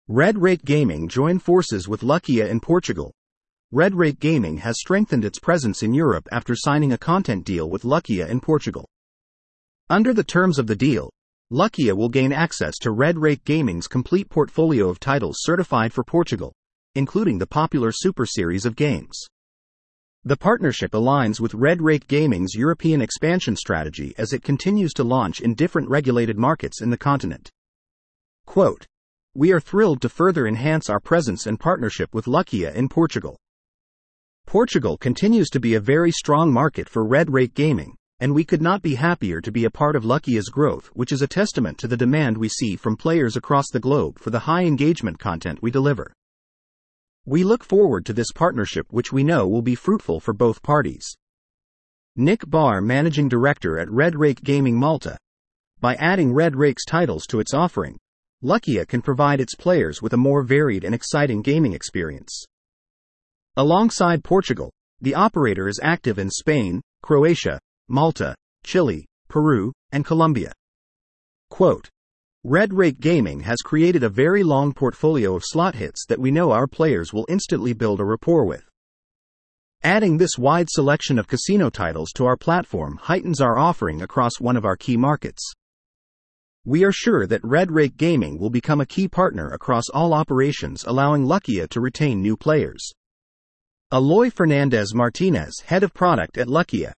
Red Rake Gaming joined forces with Lucky.a in Portugal. Red Rake Gaming has strengthened its presence in Europe after signing a content deal with Lucky.a in Portugal. Under the terms of the deal, Lucky.a will gain access to Red Rake Gaming's complete portfolio of titles certified for Portugal, including the popular Super Series of games. The partnership aligns with Red Rake Gaming's European expansion strategy as it continues to launch in different regulated markets in the continent. Quote, "We are thrilled to further enhance our presence and partnership with Lucky.a in Portugal. Portugal continues to be a very strong market for Red Rake Gaming, and we could not be happier to be a part of Lucky.a's growth, which is a testament to the demand we see from players across the globe for the high engagement content we deliver. We look forward to this partnership, which we know will be fruitful for both parties." Nick Barr, Managing Director at Red Rake Gaming Malta. By adding Red Rake's titles to its offering, Lucky.a can provide its players with a more varied and exciting gaming experience. Alongside Portugal, the operator is active in Spain, Croatia, Malta, Chile, Peru, and Colombia. Quote, "Red Rake Gaming has created a very long portfolio of slot hits that we know our players will instantly build a rapport with. Adding this wide selection of casino titles to our platform heightens our offering across one of our key markets. We are sure that Red Rake Gaming will become a key partner across all operations, allowing Lucky.a to retain new players." Eloy Fernandez Martinez, Head of Product at Lucky.a.